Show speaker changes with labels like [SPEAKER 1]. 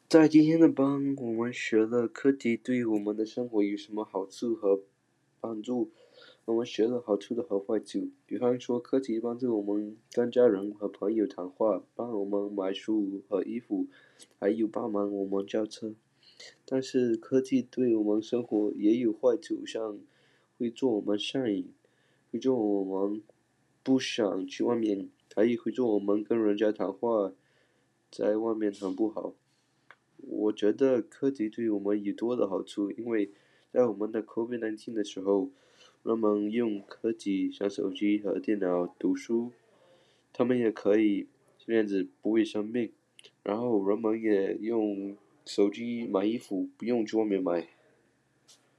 [SPEAKER 1] 在今天的班，我们学了科技对我们的生活有什么好处和帮助。我们学了好处的和坏处。比方说，科技帮助我们跟家人和朋友谈话，帮我们买书和衣服，还有帮忙我们叫车。但是，科技对我们生活也有坏处，像会做我们上瘾，会做我们不想去外面，还有会做我们跟人家谈话，在外面谈不好。我觉得科技对我们有多的好处，因为在我们的 COVID-19 的时候，人们用科技像手机和电脑读书，他们也可以这样子不会生病。然后人们也用手机买衣服，不用去外面买。